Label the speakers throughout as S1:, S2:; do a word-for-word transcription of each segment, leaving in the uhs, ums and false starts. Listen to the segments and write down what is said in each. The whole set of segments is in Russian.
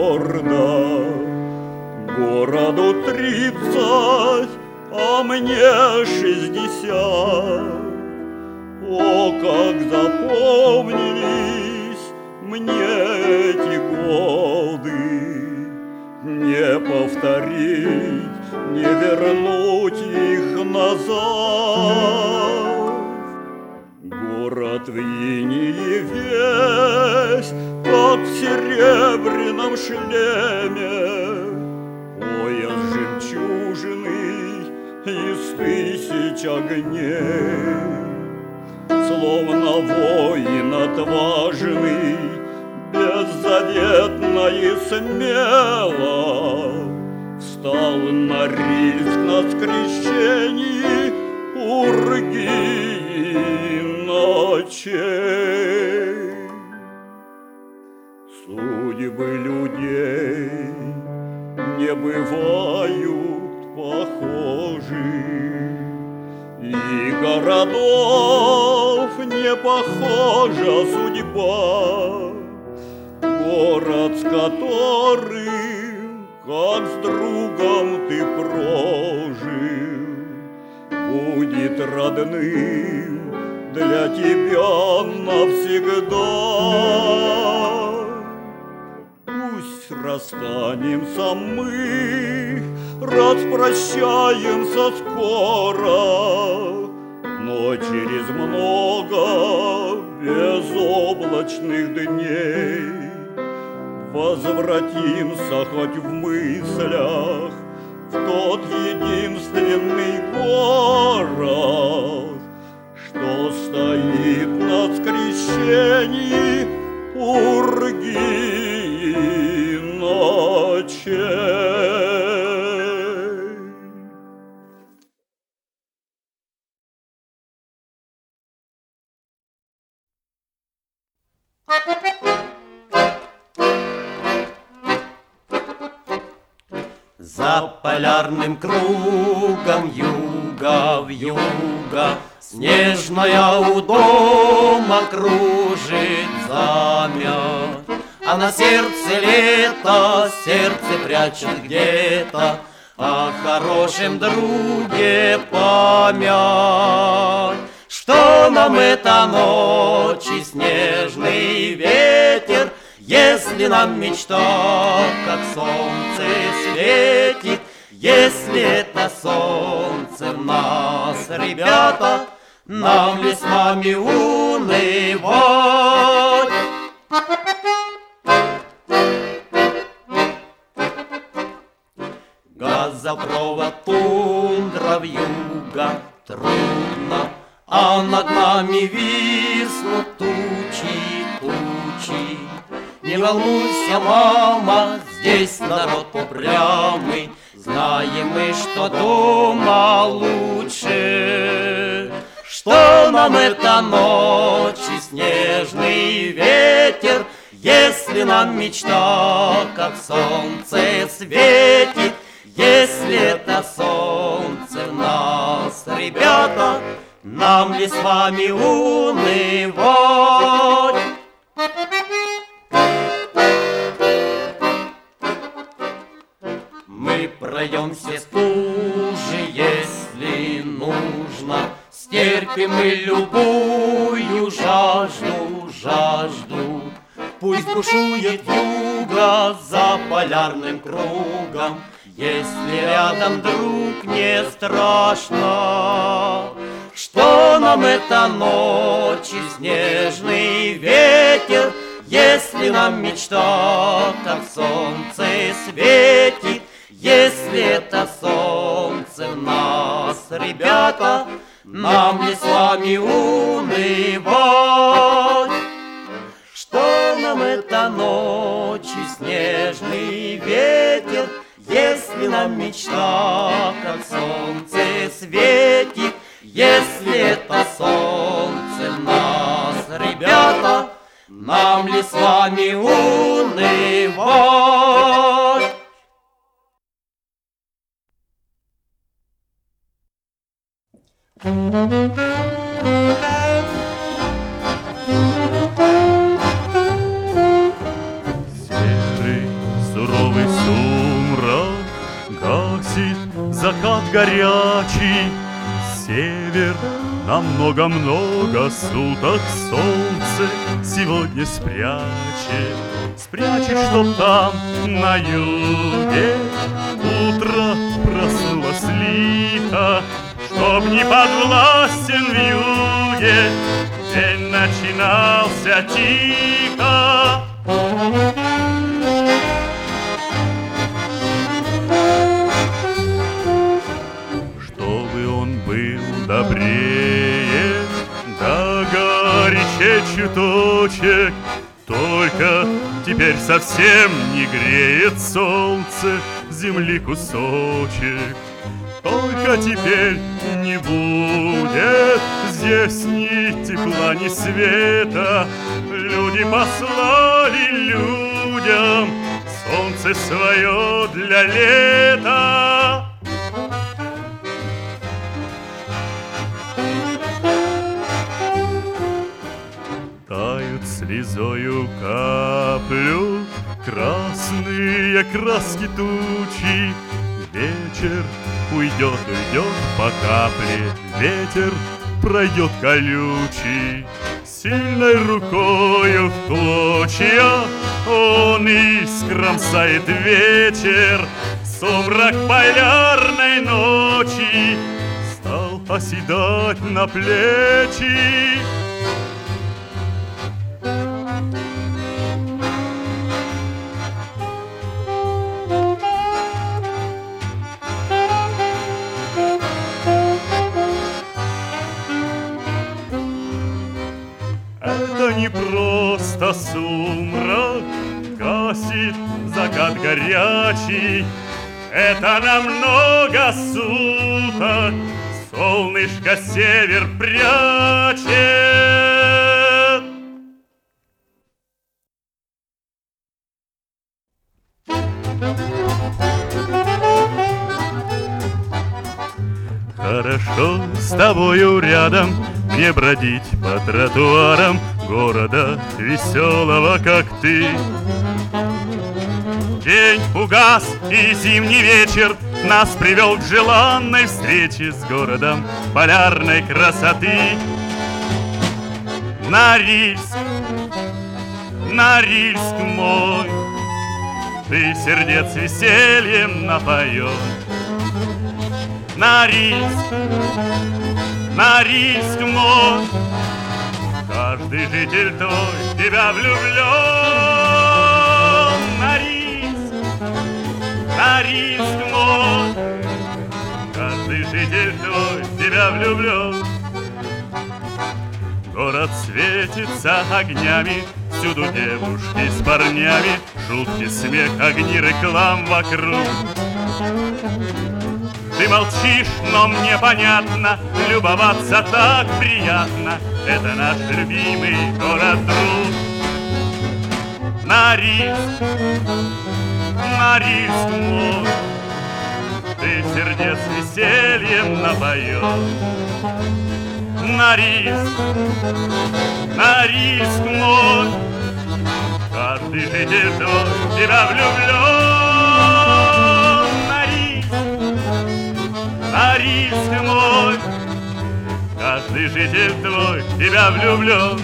S1: гордо. Городу тридцать, а мне шестьдесят. О, как запомнились мне эти годы! Не повторить, не вернуть их назад. Город в инее весь, как в серебряном шлеме, пояс жемчужный из тысяч огней. Словно воин отважный, беззаветно и смело встал на риск на скрещении пурги и ночей. Судьбы людей не бывают похожи, и городов не похожа судьба. Город, с которым, как с другом ты прожил, будет родным для тебя навсегда. Пусть расстанемся мы, распрощаемся скоро, но через много безоблачных дней возвратимся хоть в мыслях в тот единственный город, что стоит на скрещении пурги и ночей.
S2: За полярным кругом юга в юга снежная у дома кружит замя, а на сердце лето, сердце прячет где-то о хорошем друге память. Что нам эта ночь и снежный ветер, если нам мечта, как солнце, светит, если это солнце в нас, ребята, нам ли с вами унывать? Газопровод, тундра, вьюга, трудно, а над нами виснут тучи, тучи. Не волнуйся, мама, здесь народ упрямый, знаем мы, что дома лучше. Что нам эта ночь и снежный ветер, если нам мечта, как солнце, светит, если это солнце в нас, ребята, нам ли с вами унывать? Мы пройдем все стужи, если нужно, стерпим мы любую жажду, жажду. Пусть бушует юга за полярным кругом, если рядом друг не страшно. Что нам эта ночь и снежный ветер, если нам мечта, как солнце, светит, если это солнце в нас, ребята, нам ли с вами унывать? Что нам эта ночь и снежный ветер, если нам мечта, как солнце, светит, если это солнце в нас, ребята, нам ли с вами унывать?
S1: Свежий
S3: суровый сумрак гасит закат горячий. Север на много-много суток солнце сегодня спрячет. Спрячет, чтоб там на юге утро проснулось лихо, чтоб не подвластен вьюге день начинался тихо. Чтобы он был добрее, да горячее чуточек, только теперь совсем не греет солнце земли кусочек. Только теперь не будет здесь ни тепла, ни света. Люди послали людям солнце свое для лета. Тают слезою каплю красные краски тучи. Вечер уйдет, уйдет по капле, ветер пройдет колючий. Сильной рукою в клочья он искромсает вечер. Сумрак полярной ночи стал оседать на плечи. Это не просто сумрак гасит закат горячий, это на много суток солнышко север прячет. Хорошо с тобою рядом мне бродить по тротуарам города веселого, как ты. День угас, и зимний вечер нас привел к желанной встрече с городом полярной красоты. Норильск, Норильск мой, ты сердец весельем напоен. Норильск, Норильск мой, каждый житель твой в тебя влюблен. Норильск, Норильск мой, каждый житель твой в тебя влюблен. Город светится огнями, всюду девушки с парнями, шутки, смех, огни, реклам вокруг. Ты молчишь, но мне понятно, любоваться так приятно. Это наш любимый город-друг. Норильск, Норильск мой, ты сердец весельем напоен. Норильск, Норильск мой, каждый житель твой в тебя влюблен. Норильск мой, каждый житель твой в тебя влюблен.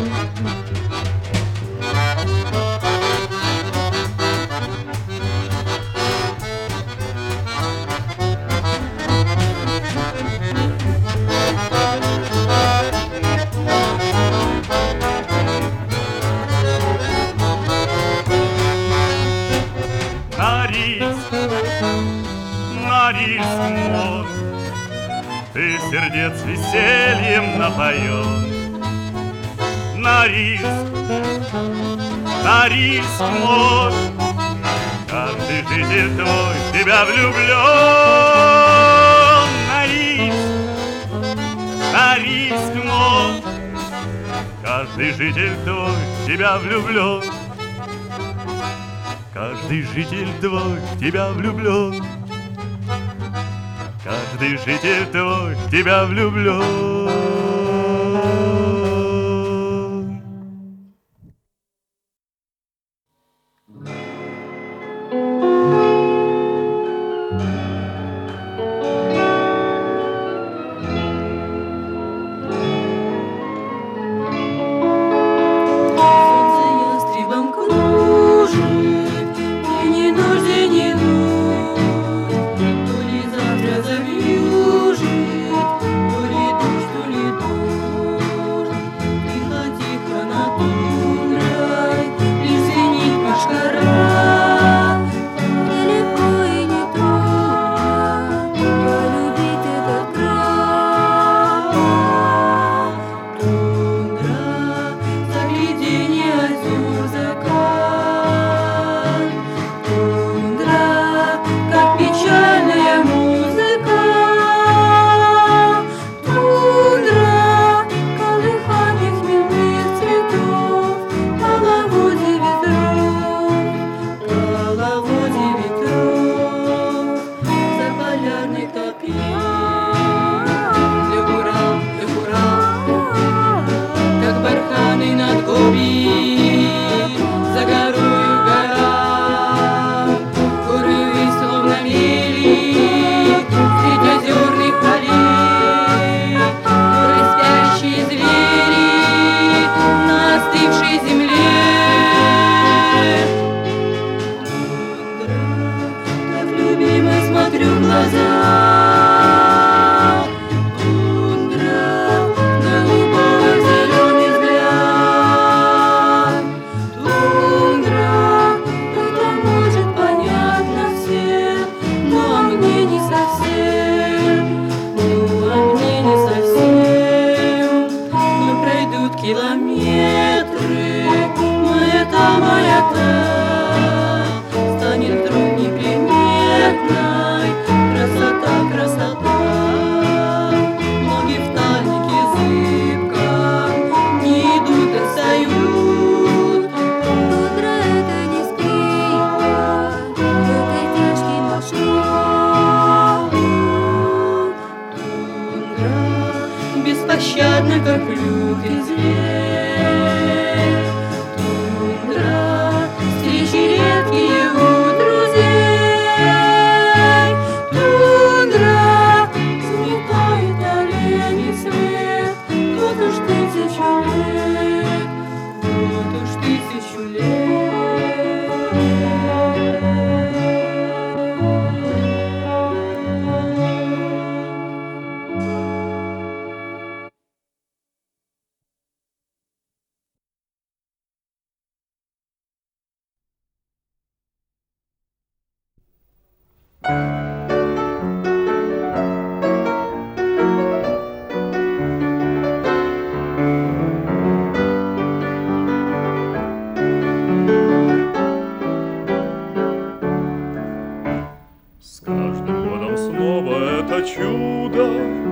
S3: Норильск, Норильск мой, ты сердец весельем напоен. Норильск, Норильск мой, каждый житель твой в тебя влюблен. Норильск, Норильск мой, каждый житель твой в тебя влюблен. Каждый житель твой в тебя влюблен. Каждый житель твой в тебя влюблен.
S2: половодье ветров, за полярной топи. Эх, Урал, эх, Урал, как барханы над Гоби, за горою гора, горы ввысь словно мели, средь озерных полей, горы спящие звери на остывшей земле. Смотрю в глаза, тундра, голубого зеленый взгляд, тундра, это может понятно всем, но мне не совсем, ну а мне не совсем, но пройдут километры, моя та, моя та, станет вдруг неприметной. Красота, красота, ноги в тальнике зыбко не идут, а встают.
S4: Утро это не скрипка, это тяжкий маршрут.
S2: Тундра беспощадна, как лютый зверь. Тундра встречи редкие у друзей.
S1: С каждым годом снова это чудо,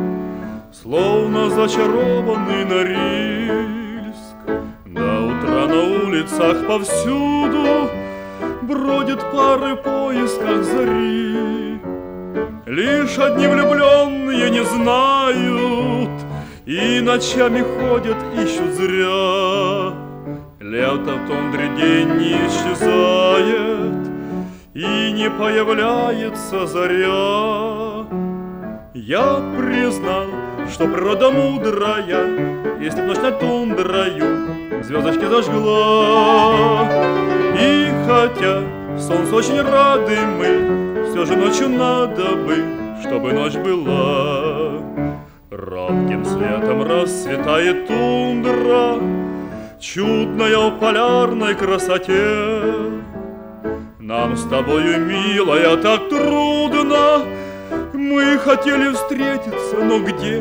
S1: словно зачарованный Норильск. До утра на улицах повсюду бродят пары в поисках зари. Лишь одни влюбленные не знают и ночами ходят, ищут зря. Лето в тундре день не исчезает, и не появляется заря. Я признал, что природа мудрая, если б ночь над тундрою звездочки зажгла. И хотя солнцу очень рады мы, все же ночью надо бы, чтобы ночь была. Робким светом расцветает тундра, чудная в полярной красоте. Нам с тобою, милая, так трудно, мы хотели встретиться, но где?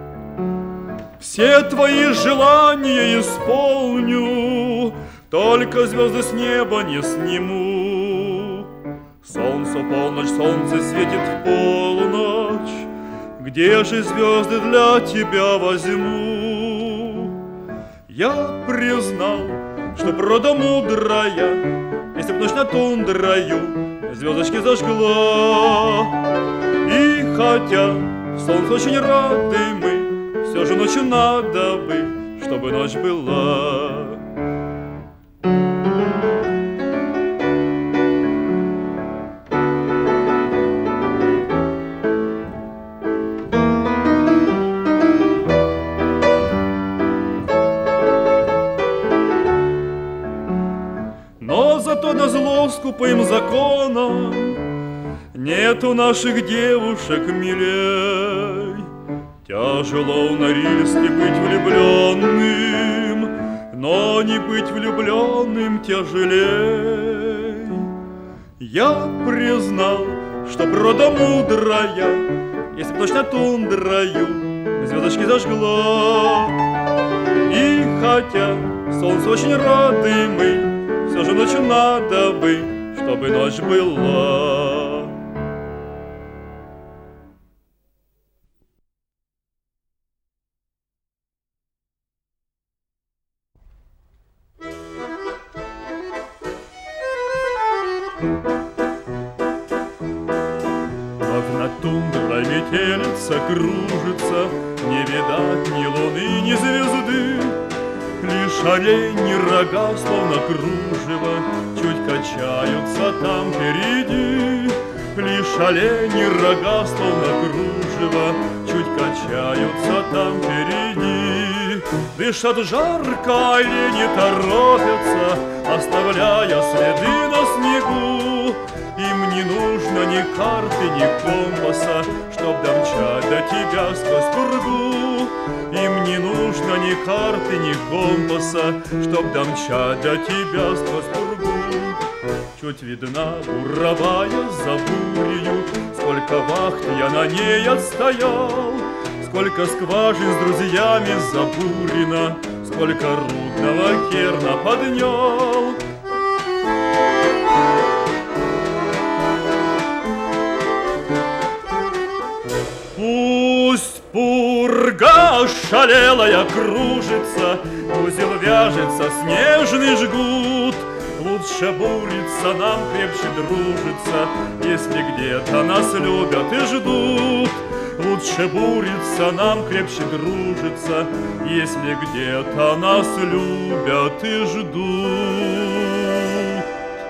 S1: Все твои желания исполню, только звезды с неба не сниму. Солнце полночь, солнце светит в полночь, где же звезды для тебя возьму? Я признал, что природа мудрая, если б ночь над тундрою звездочки зажгла. И хотя солнцу очень рады мы, все же ночью надо бы, чтобы ночь была. Но зато назло скупым законам нет у наших девушек милей. Тяжело в Норильске быть влюбленным, но не быть влюбленным тяжелей. Я признал, что природа мудрая, если б ночь над тундрою звездочки зажгла. И хотя солнцу очень рады мы, все же ночью надо бы, чтобы ночь была.
S4: Thank you.
S1: тундра метелица кружится, не видать ни луны, ни звезды. Лишь олени рога, словно кружево, чуть качаются там впереди. Лишь олени рога, словно кружево, чуть качаются там впереди. Дышат жарко, олени торопятся, оставляя следы на снегу. Им не нужно ни карты, ни компаса, чтоб домчать до тебя сквозь пургу. Им не нужно ни карты, ни компаса, чтоб домчать до тебя сквозь пургу. Чуть видна буровая за бурею, сколько вахт я на ней отстоял, сколько скважин с друзьями забурено, сколько рудного керна поднял. Пусть пурга шалелая кружится, узел вяжется снежный жгут. Лучше буриться нам, крепче дружится, если где-то нас любят и ждут. Лучше буриться нам, крепче дружится, если где-то нас любят и ждут.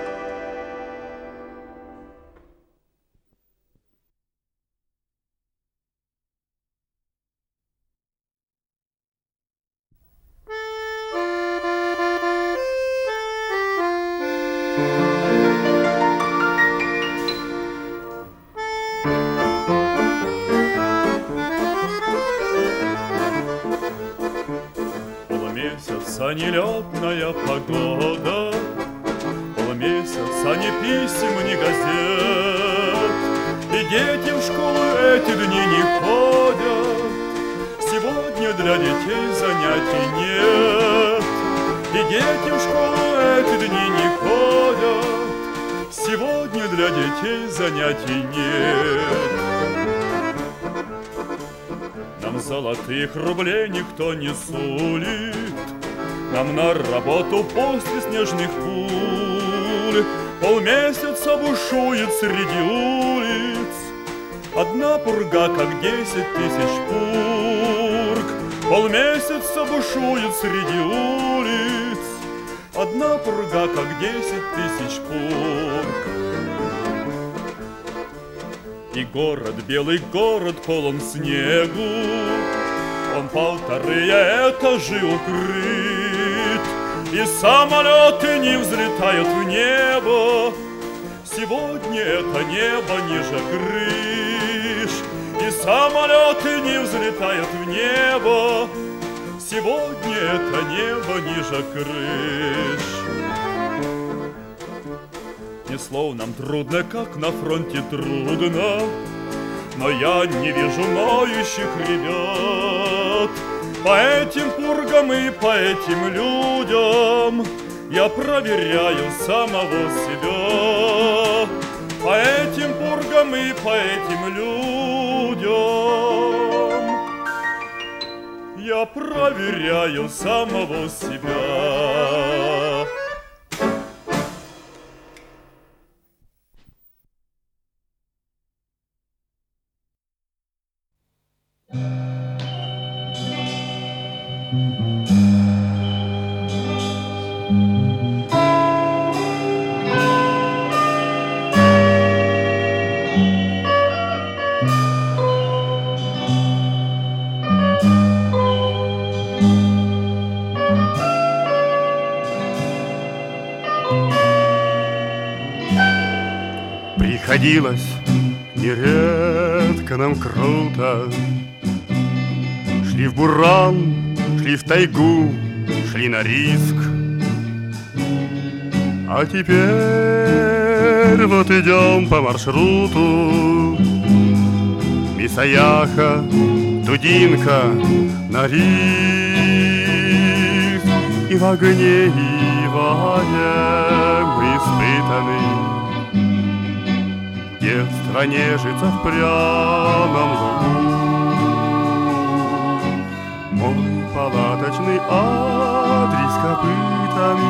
S1: Полмесяца нелетная погода, полмесяца ни писем, ни газет, и дети в школу эти дни не ходят. Сегодня для детей занятий нет, и дети в школу эти дни не ходят. Сегодня для детей занятий нет. Нам золотых рублей никто не сулит, нам на работу после снежных пуль. Полмесяца бушует среди улиц одна пурга, как десять тысяч пург. Полмесяца бушует среди улиц одна пурга, как десять тысяч пург. И город, белый город, полон снегу, он полторы этажи укрыт, и самолеты не взлетают в небо. Сегодня это небо ниже крыш, и самолеты не взлетают в небо. Сегодня это небо ниже крыш. Несло нам трудно, как на фронте трудно, но я не вижу ноющих ребят. По этим пургам и по этим людям я проверяю самого себя. По этим пургам и по этим людям я проверяю самого себя.
S3: Приходилось нередко нам круто. Шли в буран, шли в тайгу, шли на риск. А теперь вот идем по маршруту. Мисаяха, Дудинка, на риск. И в огне, и в огне мы испытаны. Детство нежится в пряном лугу. Мой палаточный адрес копытами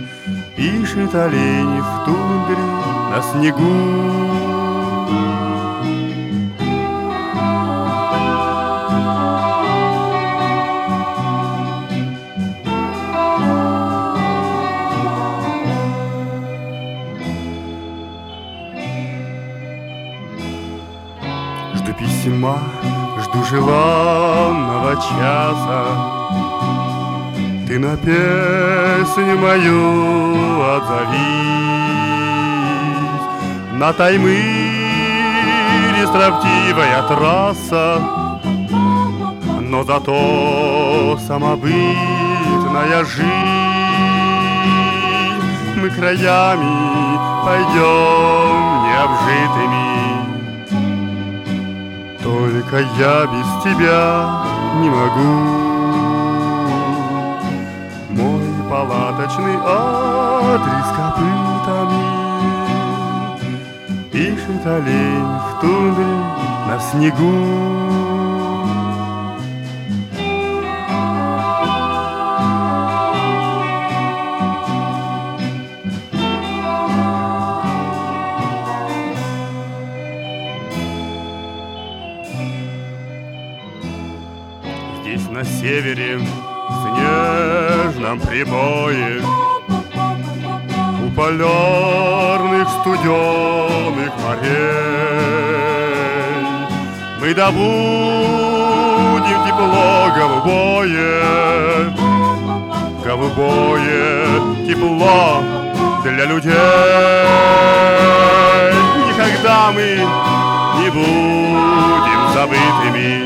S3: пишет олень в тундре на снегу.
S1: Жду письма, жду желанного часа. Ты на песню мою отзовись. На Таймыре строптивая трасса, но зато самобытная жизнь. Мы краями пойдем необжитыми. Только я без тебя не могу. Мой палаточный адрес копытами пишет олень в тундре на снегу. Здесь на севере, в снежном прибое, у полярных студеных морей мы добудем тепло голубое, голубое тепло для людей. Никогда мы не будем забытыми.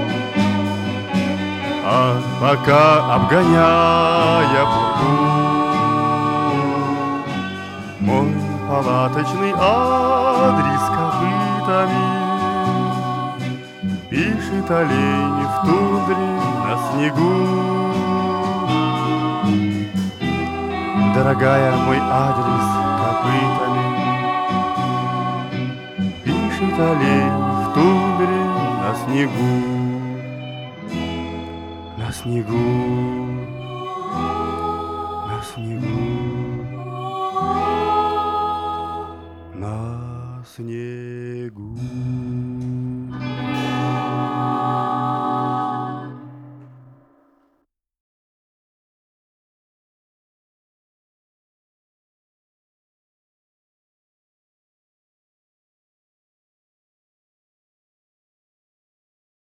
S1: А пока, обгоняя пургу, мой палаточный адрес копытами пишет олень в тундре на снегу. Дорогая, мой адрес копытами пишет олень в тундре на снегу. На снегу, на снегу, на снегу.